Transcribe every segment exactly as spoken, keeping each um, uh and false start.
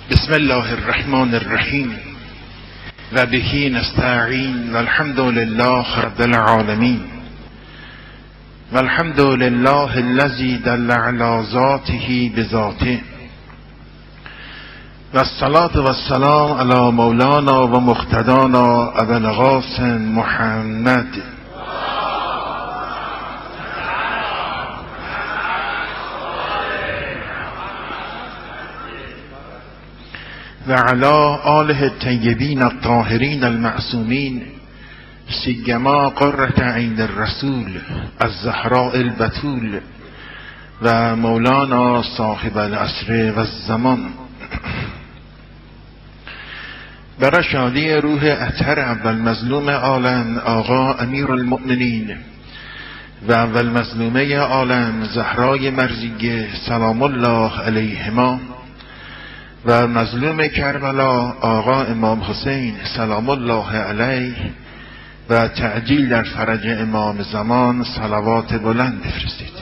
بسم الله الرحمن الرحیم و به نستعین و الحمد لله رب العالمین و الحمد لله الذی دل علی ذاته بذاته و الصلاة و السلام علی مولانا و مقتدانا ابو القاسم محمد و علی آله الطیبین الطاهرین المعصومین سیما قرة عین الرسول الزهراء البتول و مولانا صاحب العصر و الزمان. برای شادی روح اطهر اول مظلوم عالم آقا امیر المؤمنین و اول مظلومه عالم زهرای مرضیه سلام الله علیهما و مظلوم کربلا آقا امام حسین سلام الله علیه و تعجیل در فرج امام زمان صلوات بلند بفرستید.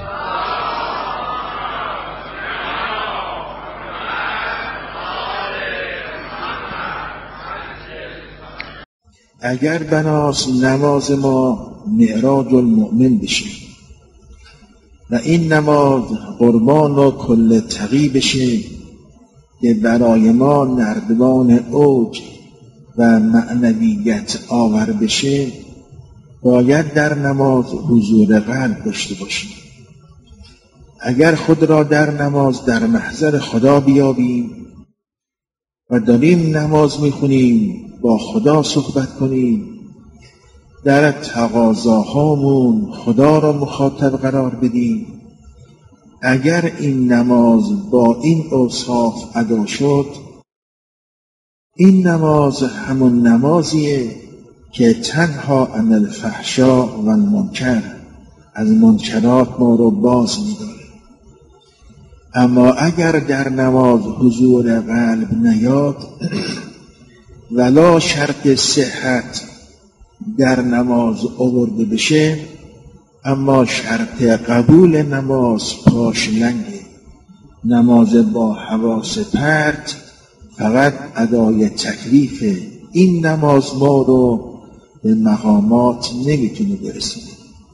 اگر بناس نماز ما معراج المؤمن بشه و این نماز قربان و کل تقی بشه که برای ما نردبان اوج و معنویت آور بشه، باید در نماز حضور قلب داشته باشیم. اگر خود را در نماز در محضر خدا بیابیم و داریم نماز میخونیم با خدا صحبت کنیم، در تقاضاهامون خدا را مخاطب قرار بدیم، اگر این نماز با این اوصاف ادا شد، این نماز همون نمازیه که تنها عن الفحشاء و المنکر، از منکرات ما رو باز می‌داره. اما اگر در نماز حضور قلب نیاد ولا شرط صحت در نماز آورده بشه، اما شرط قبول نماز پاش لنگه، نماز با حواس پرت فقط ادای تکلیفه. این نماز ما رو به مقامات نمیتونه برسونه.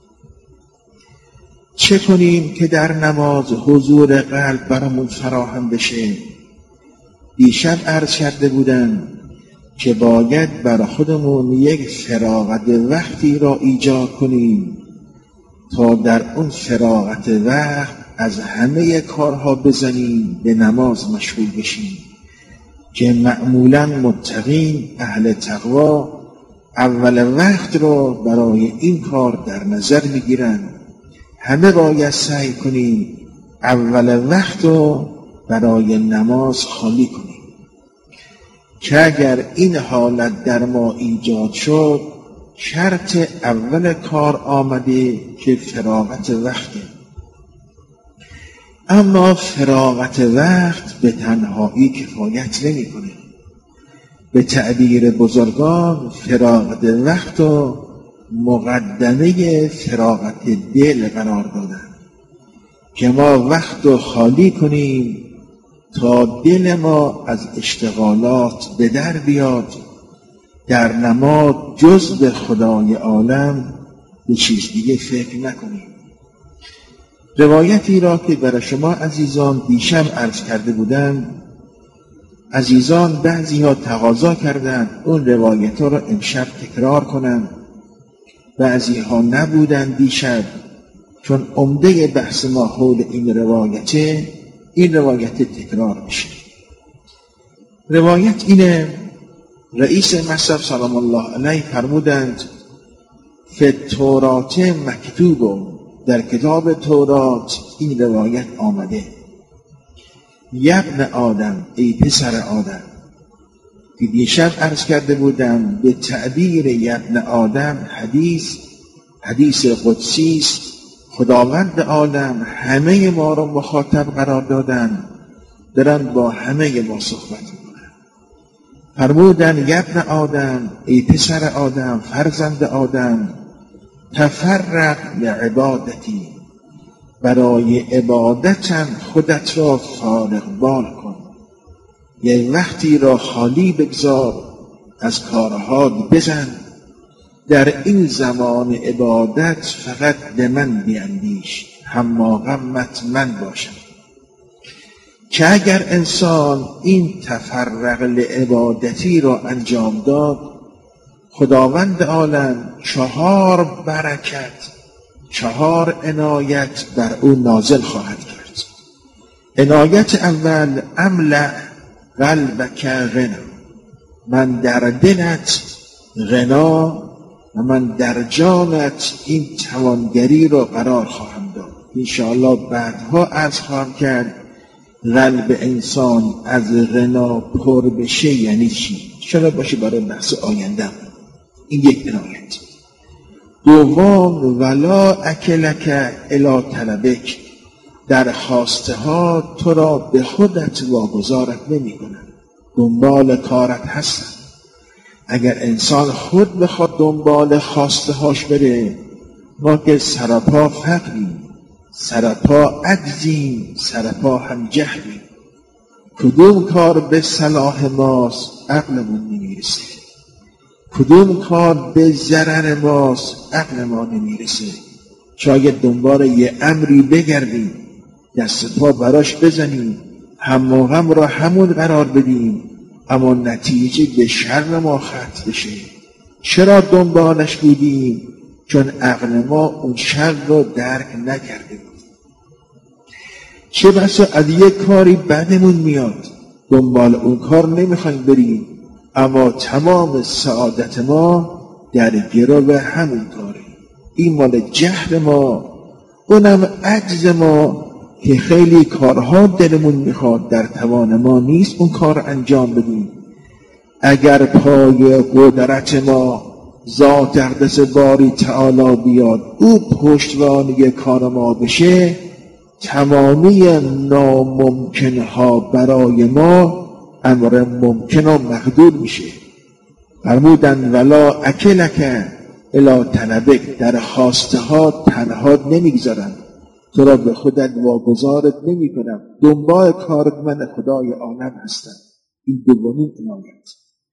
چه کنیم که در نماز حضور قلب برامون فراهم بشه؟ دیشب عرض کرده بودم که باید برای خودمون یک فراغت وقتی را ایجاد کنیم تا در اون فراغت وقت از همه کارها بزنیم به نماز مشغول بشیم، که معمولا متقین اهل تقوا اول وقت را برای این کار در نظر میگیرن. همه باید سعی کنیم اول وقت را برای نماز خالی کنیم، که اگر این حالت در ما ایجاد شد، شرط اول کار آمده که فراغت وقته. اما فراغت وقت به تنهایی کفایت نمی کنه. به تعبیر بزرگان فراغت وقت و مقدمه فراغت دل قرار دادن، که ما وقت رو خالی کنیم تا دل ما از اشتغالات به در بیاد، در نماز جز به خدای عالم به چیز دیگه فکر نکنیم. روایتی را که برای شما عزیزان دیشب عرض کرده بودم، عزیزان بعضی ها تقاضا کردن اون روایت ها را امشب تکرار کنن، بعضی ها نبودن دیشب، چون عمده بحث ما حول این روایته، این روایت تکرار میشه. روایت اینه: رئیس مصرف سلام الله علیه فرمودند فی تورات مکتوب، در کتاب تورات این روایت آمده: یبن آدم، ای پسر آدم. که دیشب عرض کرده بودم به تعبیر یبن آدم حدیث حدیث قدسی است. خداوند عالم همه ما را مخاطب قرار دادن، دارن با همه ما صحبت میکنن. فرمودن یبن آدم، ای پسر آدم، فرزند آدم، تفرق لعبادتی، برای عبادتم خودت را فارغ بال کن. یه وقتی را خالی بگذار از کارها بزن، در این زمان عبادت فقط به من بیندیش، همه غمت من باشم. که اگر انسان این تفرق لعبادتی را انجام داد، خداوند عالم چهار برکت، چهار عنایت بر او نازل خواهد کرد. عنایت اول، املأ قلبک غنا، من در دلت غنا و من در جانت این توانگری را قرار خواهم داد. انشاءالله بعدها عرض خواهم کرد قلب انسان از غنا پر بشه یعنی چی، شاید باشه برای بحث آینده. این یک عنایت. دوم، ولا اکلک الی طلبک، در خواسته ها تو را به خودت واگذارت نمی کنن، دنبال کارت هستن. اگر انسان خود بخواد دنبال خواسته هاش بره، ما که سرپا فقریم، سرپا عجزیم، سرپا هم جهلیم. کدوم کار به صلاح ماست عقلمون نمیرسه، کدوم کار به ضرر ماست عقل ما نمیرسه. شاید دنبال یه امری بگردیم، دست پا براش بزنیم، هم و غم را همون قرار بدیم، اما نتیجه به شر ما ختم بشه. چرا دنبالش بودیم؟ چون عقل ما اون شر را درک نکرده بود. چه بسا از یک کاری بدمون میاد، دنبال اون کار نمیخوایم بریم، اما تمام سعادت ما در گرو همون کاره. این مال جهل ما، اونم عجز ما که خیلی کارها دلمون میخواد، در توان ما نیست اون کار انجام بدیم. اگر پای قدرت ما ذات اقدس باری تعالی بیاد، او پشتوانه کار ما بشه، تمامی ناممکنها برای ما امر ممکن و مقدور میشه. فرمودن ولا اکلک الی طلبک، در خواسته ها تنها نمیگذارن، تو را به خودت واگذارت نمی کنم، دنبال کارت من خدای عالم هستم. این دومین عنایت.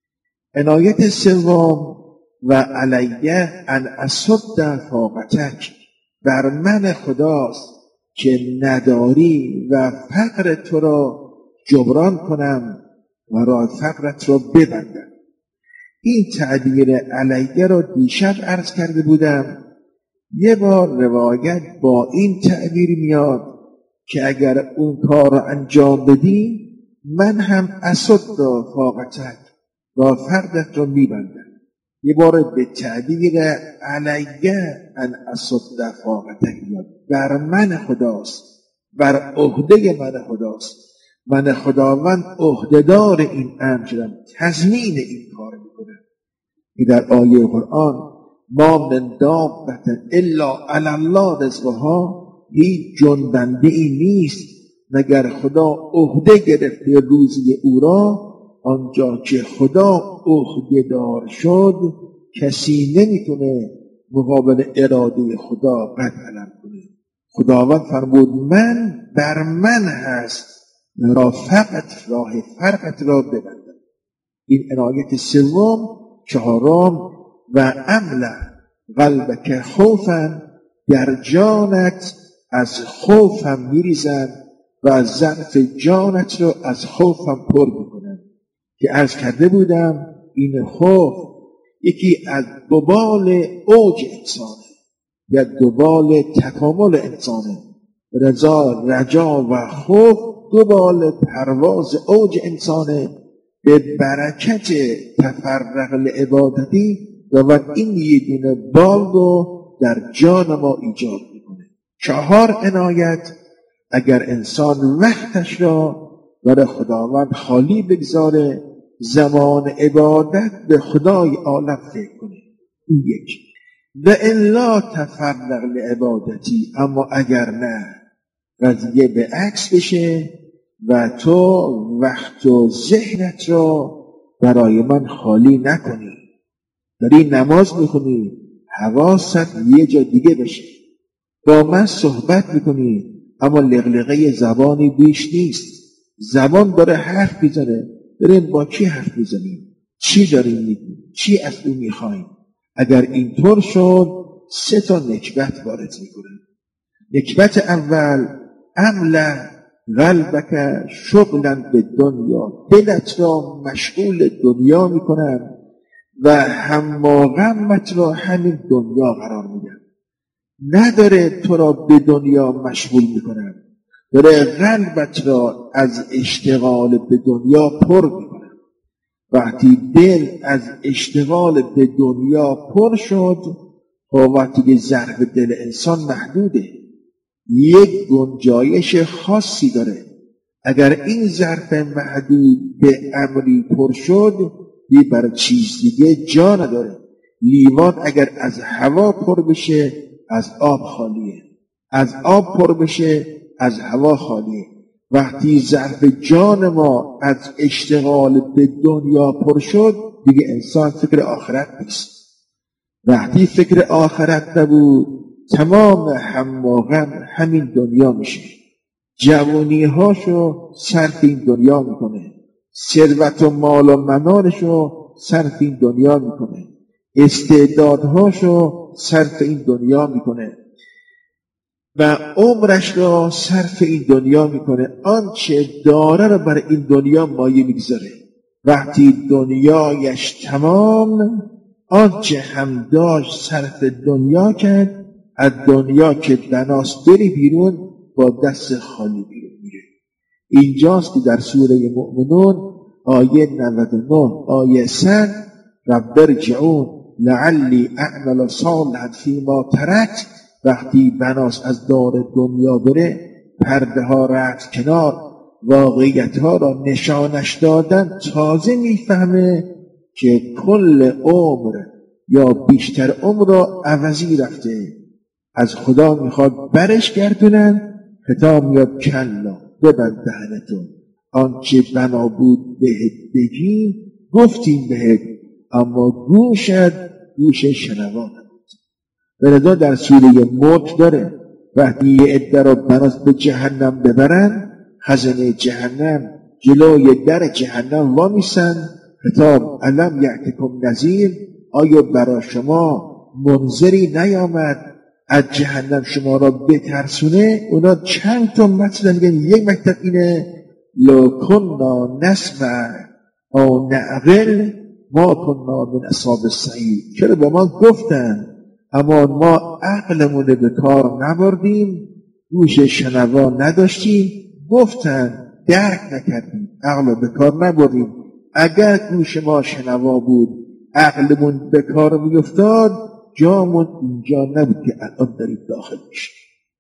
عنایت سوم، و علیه ان اصد فاقتک، بر من خداست که نداری و فقر تو را جبران کنم و راه فقرت را ببندم. این تعبیر علیه را دیشب عرض کرده بودم. یه بار روایت با این تعبیر میاد که اگر اون کار را انجام بدی، من هم اصد فاقتک، راه فقرت را میبندم. یه بار به تعبیر علیه ان اصد فاقتک میاد، بر من خداست، بر عهده من خداست، من خداوند عهدهدار این امر شدم، تضمین این کار میکنم. این در آیه قرآن، ما من دابة الا علی الله رزقها، هیچ جنبنده ای نیست مگر خدا عهده گرفته روزی او را. آنجا که خدا عهده دار شد، کسی نمیتونه مقابل اراده خدا قد علم کنه. خداوند فرمود من بر من هست، را فقط راه فرقت را ببندم. این عنایت سوم. چهارم، و املأ قلبک خوفا، در جانت از خوفم میریزن و از ظرف جانت رو از خوفم پر میکنن. که عرض کرده بودم این خوف یکی از دوبال اوج انسانه، یا دوبال تکامل انسانه. رضا، رجا و خوف دوبال پرواز اوج انسانه. به برکت تفرق لعبادتی و این یه دونه بال رو در جان ما ایجاد میکنه. چهار عنایت. اگر انسان وقتش را برای خداوند خالی بگذاره، زمان عبادت به خدای عالم فکر کنه. این یک. و الا تفرق لعبادتی، اما اگر نه، قضیه به عکس بشه و تو وقت و ذهنت را برای من خالی نکنی، داری نماز میخونی، حواست یه جا دیگه بشه، با من صحبت میکنی اما لغلغه زبانی بیش نیست، زبان داره حرف میزنه داریم با کی حرف میزنیم، چی داریم میگیم، چی از او میخوایم. اگر اینطور شد سه تا نکبت وارد میکنه. نکبت اول، املا قلبک شغلا به دنیا، دلت را مشغول دنیا میکنن و هماغمت را همین دنیا قرار میدن. نداره تو را به دنیا مشغول میکنن، داره قلبت را از اشتغال به دنیا پر میکنن. وقتی دل از اشتغال به دنیا پر شد، وقتی که ظرف دل انسان محدوده، یک گنجایش خاصی داره. اگر این ظرف محدود به امری پر شد، بی بر چیز دیگه جا نداره. لیوان اگر از هوا پر بشه از آب خالیه، از آب پر بشه از هوا خالیه. وقتی ظرف جان ما از اشتغال به دنیا پر شد، دیگه انسان فکر آخرت نیست. وقتی فکر آخرت نبود، تمام هم و غم همین دنیا میشه. جوانی هاشو صرف این دنیا میکنه، ثروت و مال و منالشو صرف این دنیا میکنه، استعدادهاشو صرف این دنیا میکنه و عمرش را صرف این دنیا میکنه. آنچه داره رو برای این دنیا مایه میگذاره. وقتی دنیایش تمام، آنچه هم داشت صرف دنیا کرد، از دنیا که بناس بری بیرون با دست خالی بیرون میره. اینجاست که در سوره مؤمنون آیه نود و نه آیه صد رب ارجعون لعلی اعمل صالحا فیما ترکت، وقتی بناس از دار دنیا بره، پرده ها رفت کنار، واقعیت ها را نشانش دادن، تازه میفهمه که کل عمر یا بیشتر عمر را عوضی رفته. از خدا میخواد برش گردونن، خطاب میاد کلا ببند دهنتون، آنچه بنا بود بهت بگی گفتیم بهت، اما گوشت گوش شنوان بود. ولذا در سوره ملک داره وقتی یه عده را بناس به جهنم ببرن، خزانه جهنم جلوی در جهنم وامیسن، خطاب علم یأتکم نذیر، آیا برای شما منذری نیامد از جهنم شما را بترسونه؟ اونا چند تا مطلب میگن. یک مطلب اینه لو کنا نسمع او نعقل ما کنا من اصحاب السعیر، چرا به ما گفتن اما ما عقلمون به کار نبردیم، گوش شنوا نداشتیم، گفتن درک نکردیم، عقل به کار نبردیم. اگر گوش ما شنوا بود، عقلمون به کار میافتاد، جامون اینجا نبود که الان داریم داخل میشیم.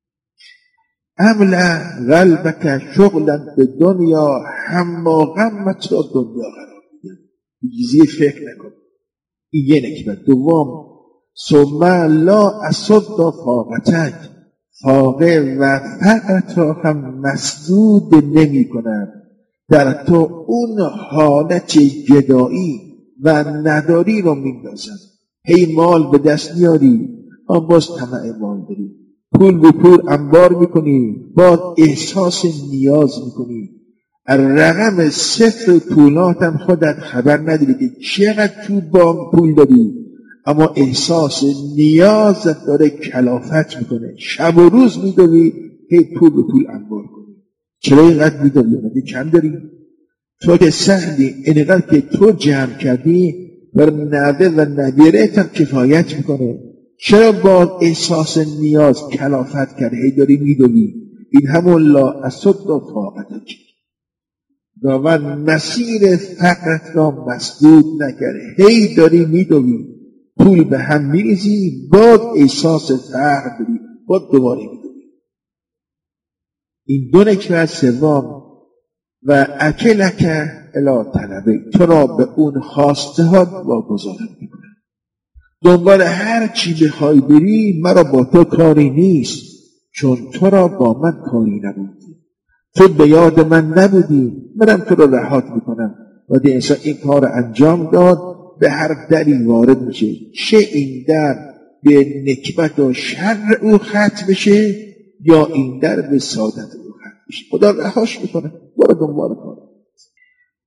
املا قلبک شغلا به دنیا، همه غمت را دنیا قرار میده. چیزی فکر نکن. این یه نکبت. دوم، ثم لا اصد فاقتک، فاقه و فقرت را هم مسدود نمی کنند. در تو اون حالت گدایی و نداری رو میندازن. هی مال به دست میاری، اما باز طمع مال داری، پول به پول انبار میکنی، باز احساس نیاز میکنی. رقم صفر پولات هم خودت خبر نداری که چقدر تو با پول داری، اما احساس نیازت داره کلافت میکنه. شب و روز میدوی هی پول به پول انبار کنی. چرا اینقدر میدوی؟ مگه کم داری؟ تو که سهلی اینقدر که تو جمع کردی بر نوه و نویرت هم کفایت میکنه. چرا با احساس نیاز کلافت کرده هی داری میدوی؟ این همون لا اصد فاقتک، و مسیر فقرت را مسدود نکرده. هی داری میدوی، پول به هم میریزی، باز احساس فقر داری، باز دوباره میدوی. این دو نکبت. سوم، و اکلک الی طلبه، تو را به اون خواسته ها واگذار میکنه. دنبال هر چی بخوای بری، مرا با تو کاری نیست، چون تو را با من کاری نبودی، تو به یاد من نبودی، منم تو را رهات میکنم. و دی انسان این کار انجام داد، به هر دری وارد میشه، چه این در به نکبت و شر او ختم بشه یا این در به سعادت او ختم بشه، خدا رهاش میکنه. برو دنبال کار.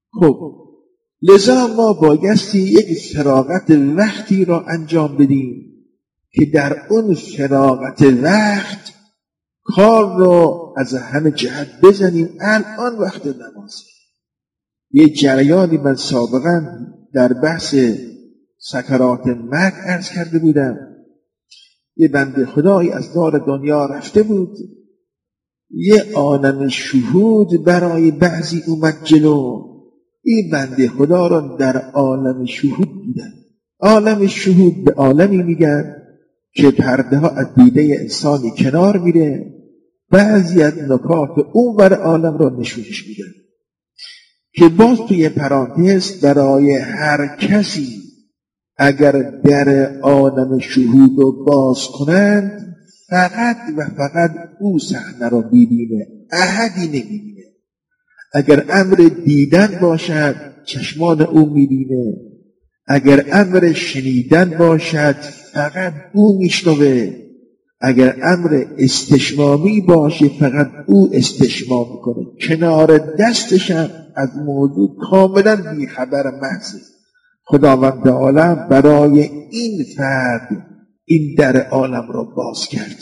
خب لذا ما بایستی یک فراغت وقتی را انجام بدیم که در اون فراغت وقت کار را از همه جهت بزنیم. الان وقت نماز. یه جریانی من سابقا در بحث سکرات مرگ عرض کرده بودم. یه بنده خدایی از دار دنیا رفته بود، یه عالم شهود برای بعضی اومد جلو. این بنده خدا را در عالم شهود دیدن. عالم شهود به عالمی میگن که پرده ها از دیده انسانی کنار میره، بعضی از نکات اون بر عالم را نشونش میدن که باز توی پرانتز برای هر کسی اگر در عالم شهود رو باز کنند فقط و فقط او صحنه را میبینه، احدی نمیبینه. اگر امر دیدن باشد چشمان او میبینه، اگر امر شنیدن باشد فقط او میشنوه، اگر امر استشمامی باشه فقط او استشمام میکنه. کنار دستشم از موضوع کاملا بیخبر محضه. خداوند عالم برای این فرد این در عالم را باز کرد.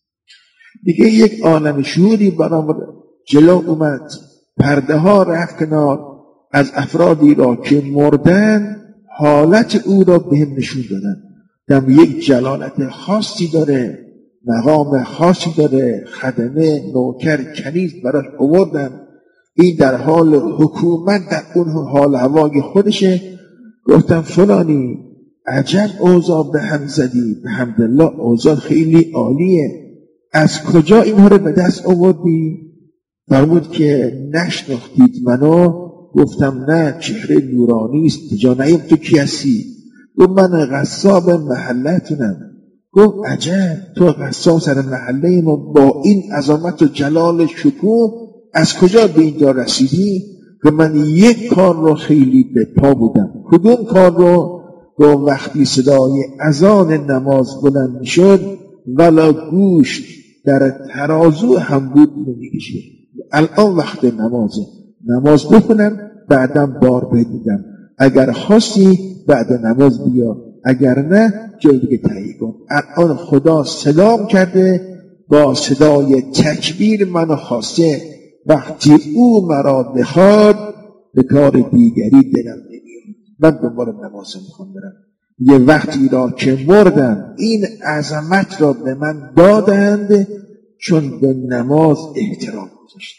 دیگه یک عالم شهودی برام جلو اومد، پرده ها رفت کنار، از افرادی را که مردن حالت او را به هم نشون دادن. دم یک جلالت خاصی داره، مقام خاصی داره، خدمه نوکر کنیز براش آوردن. این در حال حکومت در اون حال هوای خودشه. گفتم فلانی عجب اوضاع به هم زدی، به حمدالله اوضاع خیلی عالیه، از کجا اینها رو به دست آوردی؟ فرمود که نشناختید منو؟ گفتم نه، چهره نورانی است. کجا نیم تو کی هستی؟ گفت من قصاب محلتونم. گفت عجب، تو قصاب سر محله ما با این عظمت و جلال شکوه از کجا به اینجا رسیدی؟ که من یک کار رو خیلی به پا بودم. کدوم کار رو؟ گفت وقتی صدای اذان نماز بلند شد ولا گوشت در ترازو هم بود نمی‌کشید. الان وقت نمازه، نماز بخونم بعدم بار بدیدم. اگر خواستی بعد نماز بیا، اگر نه جای دیگه تهیه کن. الان خدا سلام کرده با صدای تکبیر منو خواسته. وقتی او مرا بخواد به کار دیگری دلم نمیاد، من دنبال نماز میخوام برم. یه وقتی را که مردم این عظمت را به من دادند چون به نماز احترام گذاشتم.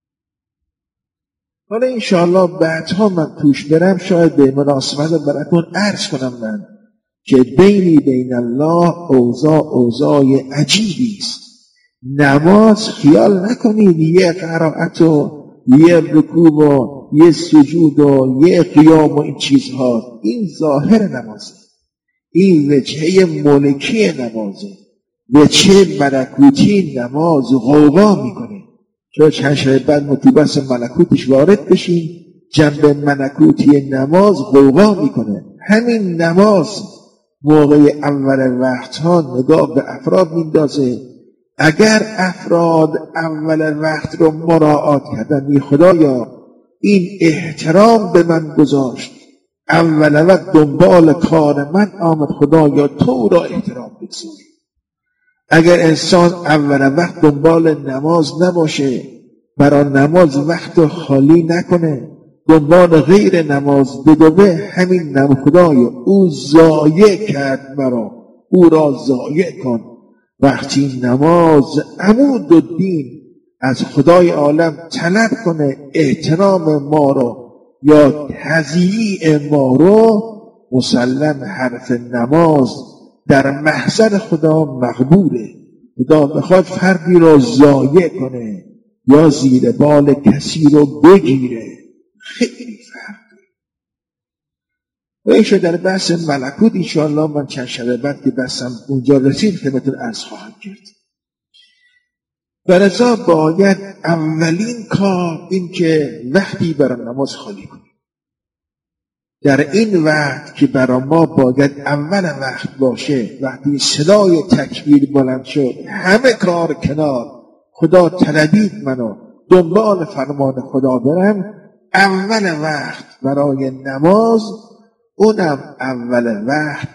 حالا انشاءالله بعدها من توش برم شاید به مناسبت براتون عرض کنم من که بینی بین الله اوضاع اوضاع عجیبی است. نماز خیال نکنید یه قرائت و یه رکوع و یه سجود و یه قیام و این چیزها. این ظاهر نمازه، این وجهه ملکی نمازه، وجهه ملکوتی نماز غوغا میکنه. چون چند شب بعد مطیبت ملکوتش وارد بشین، جنب ملکوتی نماز غوغا میکنه. همین نماز موقع اول وقت ها نگاه به افراد میندازه. اگر افراد اول وقت رو مراعات کردن، می خدایا این احترام به من گذاشت، اول وقت دنبال کار من آمد، خدایا تو را احترام بگذار. اگر انسان اول وقت دنبال نماز نباشه، برای نماز وقت خالی نکنه، دنبال غیر نماز بدوه، همین نم خدایا او ضایع کرد مرا، او را ضایع کن. وقتی نماز عمود الدین از خدای عالم طلب کنه احترام ما رو یا تضییع ما رو، مسلم حرف نماز در محضر خدا مقبوله. خدا بخواد فردی رو ضایع کنه یا زیر بال کسی رو بگیره، خیلی فرق. و ایشو در بحث ملکوت انشاءالله من چند شب بعد که بحثم اونجا رسید خدمتتون عرض خواهم کرد. برزا باید اولین کار این که وقتی برای نماز خالی کنیم. در این وقت که برای ما باید اول وقت باشه، وقتی صدای تکبیر بلند شد همه کار کنار، خدا طلبید منو دنبال فرمان خدا برم، اول وقت برای نماز، اونم اول وقت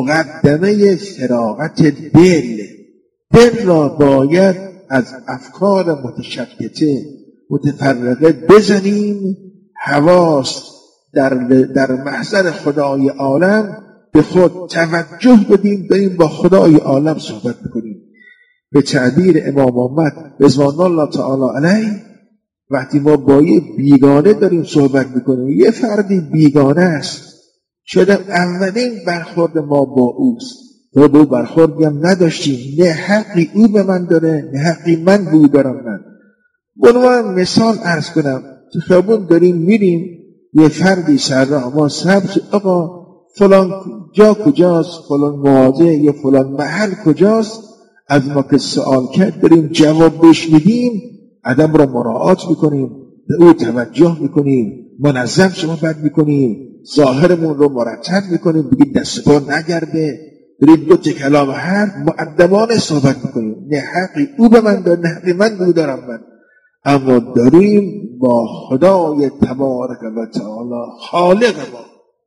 مقدمه فراغت دل. دل را باید از افکار متشتته متفرقه بزنیم، حواس در, در محضر خدای عالم به خود توجه بدیم، بریم با خدای عالم صحبت بکنیم. به تعبیر امام محمد رضوان الله تعالی علیه، وقتی ما با یه بیگانه داریم صحبت میکنیم، یه فردی بیگانه است، شاید اولین برخورد ما با اوست، تو به برخوردی هم نداشتیم، نه حقی او به من داره نه حقی من به او دارم. من بنوان مثال عرض کنم، تو خیابون داریم میریم، یه فردی سر راه ما سبز، آقا فلان جا کجاست، فلان مواضع یا فلان محل کجاست، از ما که سوال کرد داریم جواب بهش میدیم، آدم را مراعات میکنیم، به او توجه میکنیم، منظم صحبت میکنیم، ظاهرمون رو مرتب میکنیم، بگید دست پا نگرده، داریم دو تا کلام حرف مؤدبانه صحبت میکنیم، نه حقی او به من داره نه حقی من به او دارم. من اما داریم با خدای تبارک و تعالی، خالق ما،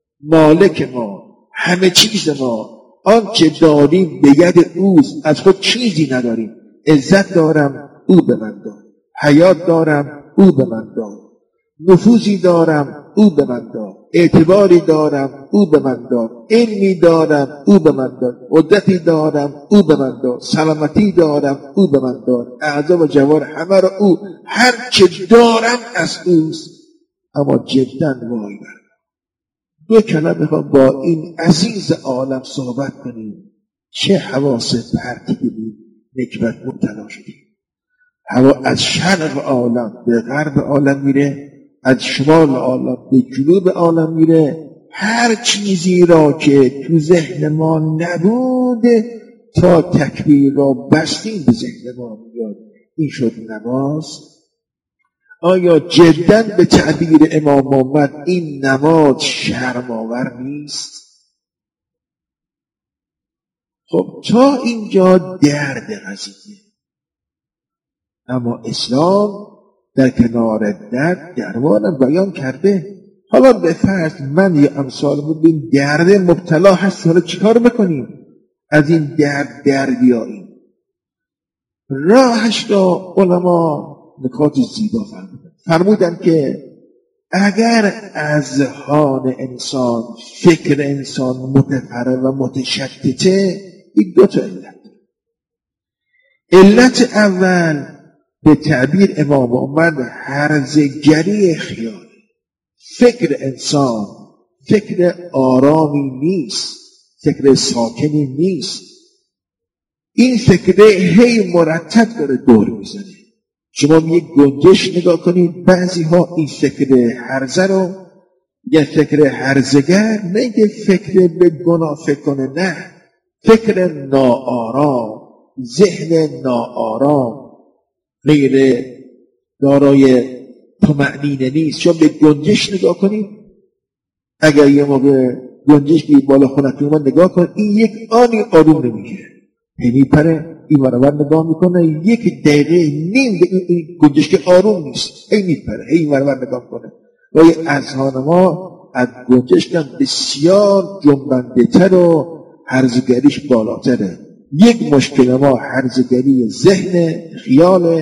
مالک ما، همه چیز ما، آنچه داریم به ید اوست، از خود چیزی نداریم. عزت دارم او به من داد، حیات دارم او به من داد، نفوذی دارم او به من داد، اعتباری دارم او به من داد، علمی دارم او به من داد، قدرتی دارم او به من داد، سلامتی دارم او به من داد، اعضا و جوار همه را او، هر چه دارم از اوست. اما جدا وای بر دو کلمه ها با این عزیز عالم صحبت کنیم، چه حواس پرتی بود، نکبت مبتلا شدیم. هوا از شرق عالم به غرب عالم میره، از شمال عالم به جنوب عالم میره، هر چیزی را که تو ذهن ما نبود تا تکبیر را بستیم به ذهن ما میاد. این شد نماز. آیا جدا به تعبیر امام محمد این نماز شرم‌آور نیست؟ خب تا اینجا درد قضیه، اما اسلام در کنار درد درمانم بیان کرده. حالا به فرض من یه امثال بودیم درد مبتلا هست، حالا چیکار بکنیم از این درد در بیاییم؟ راهش را علما نکات زیبا فرمودن. فرمودن که اگر اذهان انسان، فکر انسان متفرق و متشتته، این دو تا علت. علت اول به تعبیر امام محمد هرزگری خیال. فکر انسان فکر آرامی نیست، فکر ساکنی نیست. این فکر هی مرتب داره دور میزنه. شما یک گنجش نگاه کنید، بعضی ها این فکر هرزه رو یه فکر هرزگر، نه یه فکر به گناه فکر کنه، نه فکر ناآرام، ذهن ناآرام، غیر دارای طمأنینه نیست. شما به گنجش نگاه کنید، اگر یه موقع گنجش که بالا خونتون ما نگاه کن، این یک آنی آروم نمیگیره، یعنی پره این ورور نگاه میکنه، یک دقیقه نیم این گنجش که آروم نیست، این میپره این ورور نگاه کنه. و این اذهان ما از گنجش که بسیار جنبنده تر و هرزگریش بالاتره. یک مشکل ما هرزگری ذهن، خیال.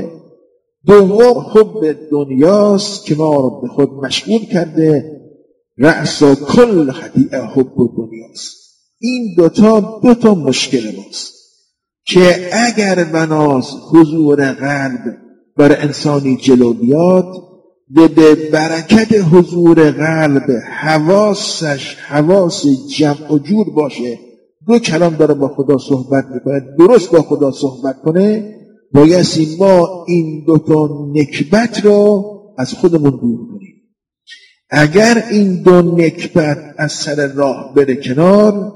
دوم حب دنیاست که ما رو به خود مشغول کرده، رأس و کل خطیئه حب دنیاست. این دوتا دوتا مشکل ماست که اگر بناز حضور قلب بر انسانی جلو بیاد، به برکت حضور قلب حواسش حواس جمع و جور باشه، دو کلام داره با خدا صحبت میکنه، درست با خدا صحبت کنه، بایستی ما این دوتا نکبت رو از خودمون دور کنیم. اگر این دو نکبت از سر راه بره کنار،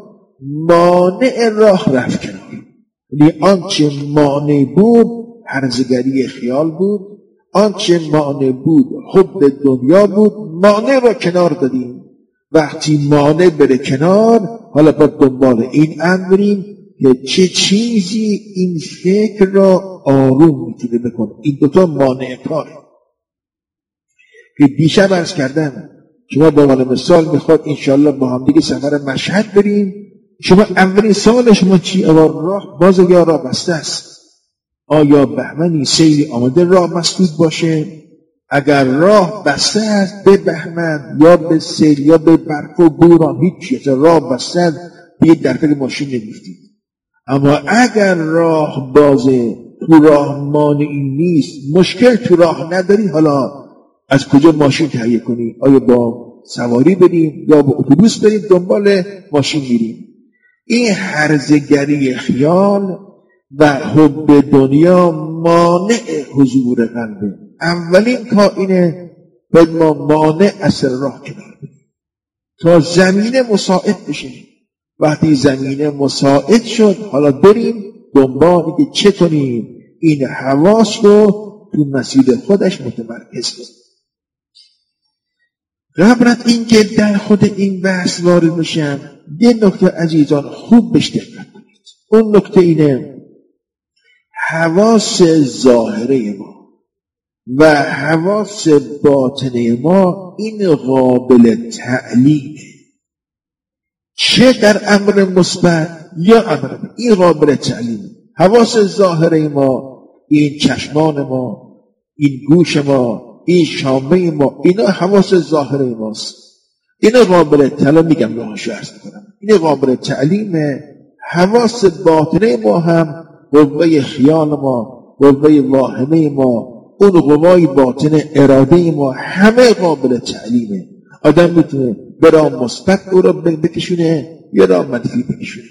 مانع راه رفت کنار. یعنی آنچه مانع بود هرزگری خیال بود، آنچه مانع بود حب دنیا بود، مانع را کنار دادیم. وقتی مانع بره کنار، حالا با دنبال این امر بریم که چه چیزی این فکر را آروم میتونه بکنه. این دوتا مانع کاره که دیشب عرض کردم شما به عنوان مثال میخواد انشالله با هم دیگه سفر مشهد بریم، شما اولین سوال شما چی؟ راه باز یا راه بسته است؟ آیا بهمنی سیلی آمده راه مسدود باشه؟ اگر راه بسته است به بهمن یا به سیل یا به برف و بوران هیچ چیز راه بسته است دیگه در فکر ماشین نمیفتید. اما اگر راه بازه، تو راه مانعی نیست، مشکل تو راه نداری، حالا از کجا ماشین تهیه کنی؟ آیا با سواری بریم یا با اتوبوس بریم دنبال ماشین میریم؟ این هرزگری خیال و حب دنیا مانع حضور قلبه. اولین کار اینه باید ما مانع اثر راه کنار بدیم تا زمینه مساعد بشه. وقتی زمینه مساعد شد حالا بریم دنبال اینکه چه کنیم این حواس رو تو مسیر خودش متمرکز کنیم. قبل از اینکه در خود این بحث وارد بشم یه نکته عزیزان خوب بهش دقت کنید. اون نکته اینه حواس ظاهره ما و حواس باطنه ما این قابل تعلیمه، چه در امر مثبت یا امر منفی. این قابل تعلیمه. حواس ظاهره ما، این چشمان ما، این گوش ما، این شامه ما، اینا حواس ظاهره ماست. اینا قابل تعلیم میگم راهش عرض کنم. این قابل تعلیمه. حواس باطنه ما هم قوه خیال ما، قوه واهمه ما، اون قوای باطن اراده ما همه قابل تعلیمه. آدم میتونه برای مثبت او را بکشونه یا را منفی بکشونه.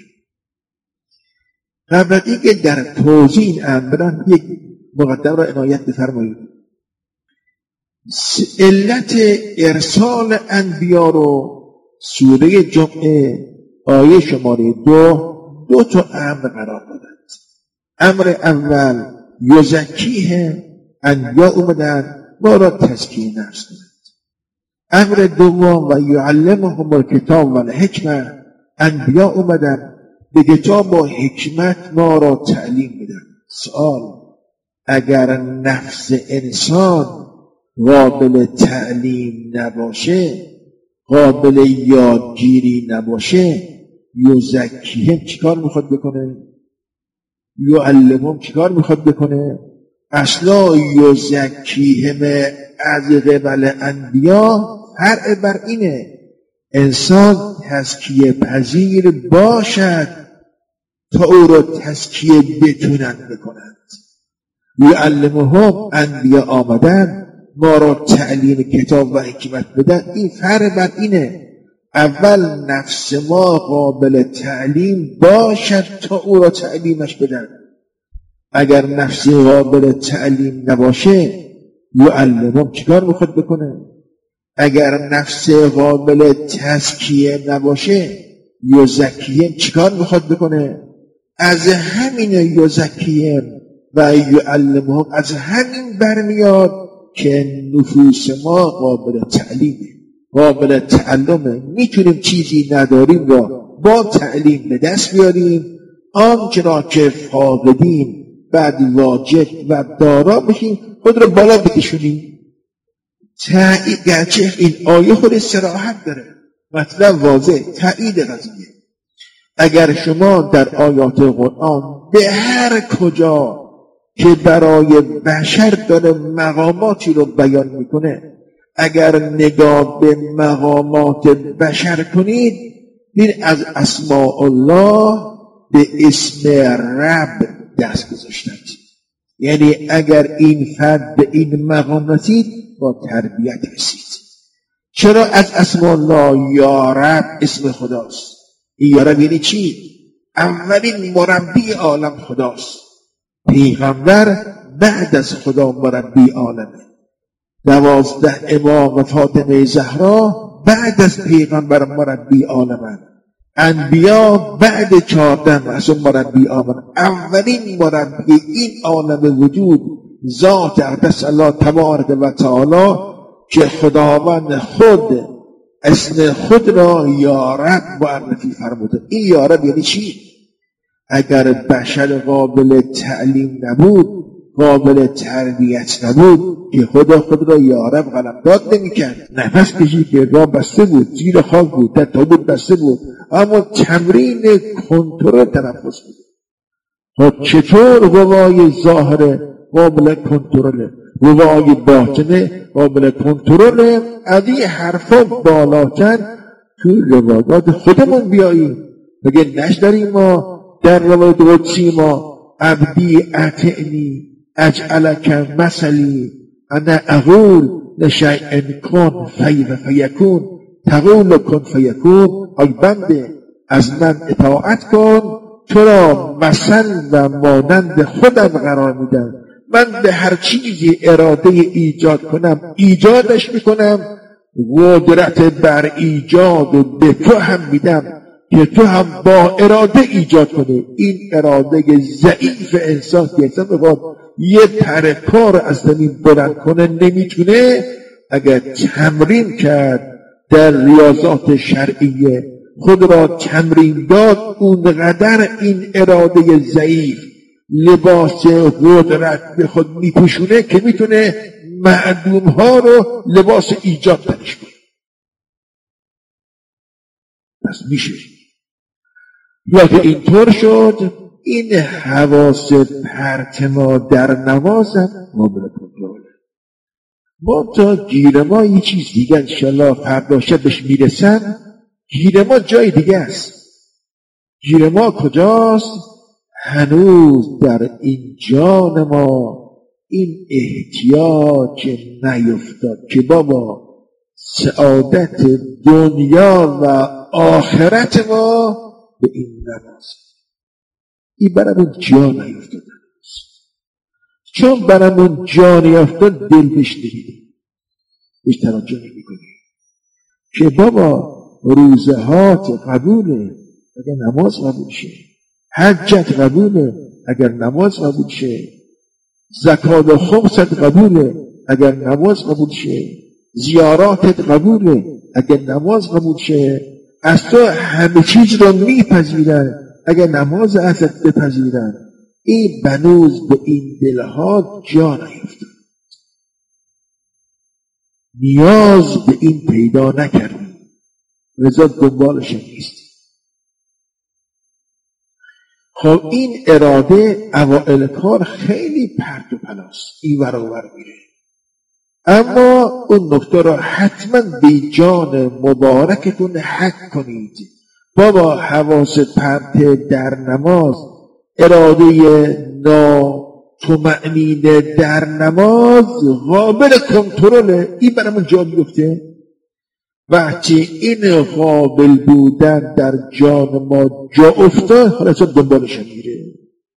قبل از اینکه در توضیح این امر یک مقدمه را عنایت بفرمایید. علت ارسال انبیا رو سوره جمعه آیه شماره دو دو تا امر قرار دادند. امر اول یزکیه، انبیا اومدن ما را تزکیه نفس کنند. امر دوم و یعلمهم الکتاب و الحکمه، انبیا اومدن به کتاب و حکمت ما را تعلیم بدن. سوال: اگر نفس انسان قابل تعلیم نباشه، قابل یادگیری نباشه، یزکیهم چیکار میخواد بکنه؟ یعلمهم چیکار میخواد بکنه؟ اصلا یزکیهم از قبل انبیا هر بر اینه انسان تزکیه پذیر باشد تا او را تزکیه بتونن بکنند. یعلمهم، انبیا آمدن ما را تعلیم کتاب و حکمت بدن. این فرق بر اینه اول نفس ما قابل تعلیم باشد تا او را تعلیمش بدن. اگر نفسی قابل تعلیم نباشه یعلمهم چیکار میخواد بکنه؟ اگر نفس قابل تزکیه نباشه یزکیهم چیکار میخواد بکنه؟ از همین یزکیهم و یعلمهم از همین برمیاد که نفوس ما قابل تعلیمه، قابل تعلمه. میتونیم چیزی نداریم را با تعلیم به دست بیاریم، آنچه را که فاقدیم بعد واجد و دارا بشیم خود را بالا بکشونیم. تایید، گرچه این آیه خود صراحت داره، مطلب واضح، تایید قضیه. اگر شما در آیات قرآن به هر کجا که برای بشر داره مقاماتی رو بیان میکنه، اگر نگاه به مقامات بشر کنید، این از اسماء الله به اسم رب دست گذاشتند. یعنی اگر این فرد به این مقام رسید با تربیت رسید. چرا از اسماء الله یا رب اسم خداست؟ این یا رب یعنی چی؟ اولین مربی عالم خداست. پیغمبر بعد از خدا مربی عالمه. دوازده امام و فاطمه زهرا بعد از پیغمبر مربی عالمه. انبیا بعد چهارده معصوم مربی عالمه. اولین مربی این عالم وجود ذات اقدس الله تبارک و تعالی که خداوند خود اسم خود را یا رب معرفی فرموده. این یا رب یعنی چی؟ اگر بشر قابل تعلیم نبود قابل تربیت نبود که خدا خود را یارب قلمداد نمی‌کرد. نفس کشید که راه بسته بود، زیر خاک بود، در تابوت بسته بود، اما تمرین کنترل تنفس بود. خب چطور قوای ظاهره قابل کنترله، قوای باطنه قابل کنترله؟ از این حرفا بالاتر تو روایات خودمون بیاییم. بگه نشداریم ما در روایات قدسی ما عبدی اطعنی اجعلک مثلی انا اقول لشیء کن فیکون تقول کن فیکون. ای بنده از من اطاعت کن، تو را مثل و مانند خودم قرار میدم. من به هر چیزی اراده ایجاد کنم ایجادش میکنم، قدرت بر ایجاد و به تو هم میدم که تو هم با اراده ایجاد کنی. این اراده ضعیف انسان که انسان بخواد یه تر کار از زمین بلند کنه نمیتونه. اگر تمرین کرد در ریاضات شرعیه، خود را تمرین داد، اونقدر این اراده ضعیف لباس قدرت به خود میپوشونه که میتونه معدوم ها رو لباس ایجاد تنش کنه. پس میشه یا که اینطور شد این حواس پرت ما در نمازم قابل کنترله. ما تا گیر ما یه چیز دیگه انشالله فردا شبش میرسن. گیر ما جای دیگه است. گیر ما کجاست؟ هنوز در این جان ما این احتیاج نیفتاد که بابا سعادت دنیا و آخرت ما به این نماز. این برامون جا نیفتاد. چون برامون جا نیفتاد دل بهش نمیدیم، بهش توجه نمی‌کنیم که بابا روزهات قبوله اگر نماز قبول شه، حجت قبوله اگر نماز قبول شه، زکات و خمست قبوله اگر نماز قبول شه، زیاراتت قبوله اگر نماز قبول شه. از تو همه چیز رو میپذیرن اگر نماز ازت بپذیرن. این بنوز به این دلها جا نیفتاد، نیاز به این پیدا نکردیم، لذا دنبالش نیست. خب این اراده اوائل کار خیلی پرت و پلاست، این ور و ور میره. اما اون نکته را حتما به جان مبارکتون حک کنید. بابا حواس پرت در نماز، اراده ناطمئنینه در نماز قابل کنترله. این برامون جا میفته. وقتی این قابل بودن در جان ما جا افتاد، حالا چون دنبالش میره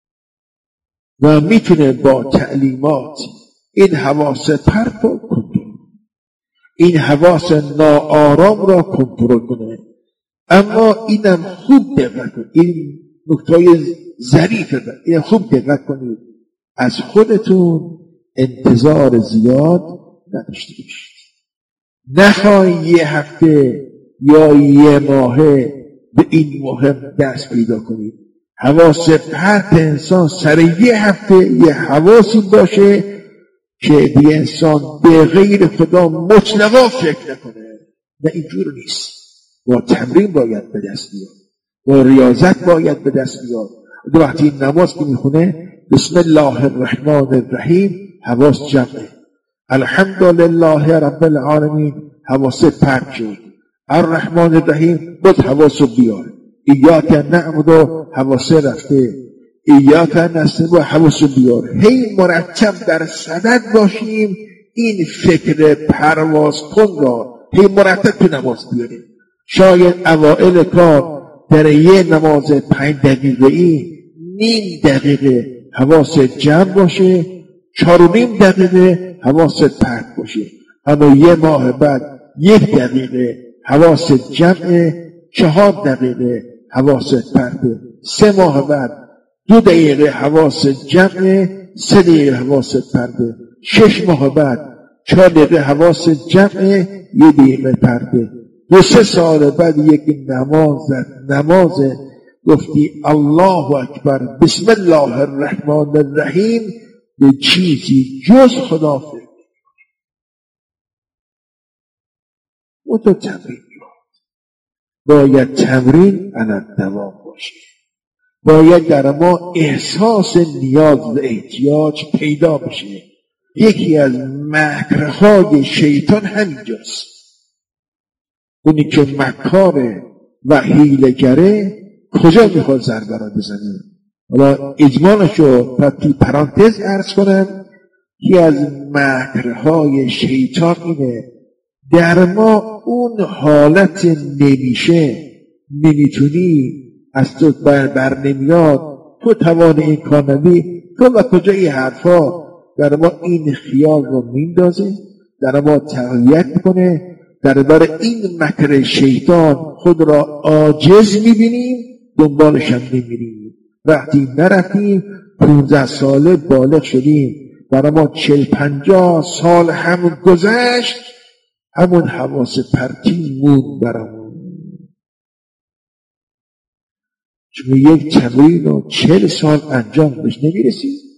و میتونه با تعلیمات این حواس پرت رو کنترل، این حواس ناآرام را کنترل کنه. اما اینم خوب دقت کنید، این نکته ظریفه، این خوب دقت کنید. از خودتون انتظار زیاد نداشته باشید. نخواهی یه هفته یا یه ماهه به این مهم دست پیدا کنید. حواس پرت انسان سر یه هفته یه حواسی باشه که به انسان به غیر خدا مطلقا فکر نکنه. نه اینجور نیست. با تمرین باید به دست بیاد، با ریاضت باید به دست بیاد. وقتی نماز که میخونه بسم الله الرحمن الرحیم حواس جمعه، الحمدلله رب العالمین حواس پرت شد، الرحمن الرحیم باز حواس بیار، ایاک نعبد و حواس رفته، ایاک نستعین حواس بیار. هی مرتب در صدد باشیم این فکر پرواز کن را هی مرتب تو نماز بیاریم. شاید اوائل کار در یه نماز پنج دقیقه ای نیم دقیقه حواس جمع باشه، چهار و نیم دقیقه حواس پرت باشه. اما یه ماه بعد یک دقیقه حواس جمع، چهار دقیقه حواس پرت، سه ماه بعد دو دقیقه حواس جمع، سه دقیقه حواس پرت، شش ماه بعد چهار دقیقه حواس جمع، یه دقیقه پرت، دو سه سال بعد یک نماز نماز گفتی الله اکبر بسم الله الرحمن الرحیم، به چیزی جز خدا فکر متو تمرین باید تمرین علی دوام باشه. باید در ما احساس نیاز و احتیاج پیدا بشه. یکی از مکرهای شیطان همینجاست. اونی که مکاره و حیله‌گره کجا میخواد ضربه را بزنه؟ حالا اجمالش رو توی پرانتز عرض کنم که از مکرهای شیطان اینه در ما اون حالت نمیشه، نمیتونی، از تو بر, بر نمیاد، تو توان این کار نمی، تو و کجا این حرفا در ما این خیال رو میندازه، در ما تقویت میکنه. در بر این مکر شیطان خود را عاجز میبینیم، دنبالش هم نمیریم. وقتی نرفتیم پونزده ساله بالغ شدیم، برای ما چل پنجاه سال هم گذشت، همون حواس پرتی مون برامون. چون یک تمرین رو چل سال انجام بهش نمیرسیم.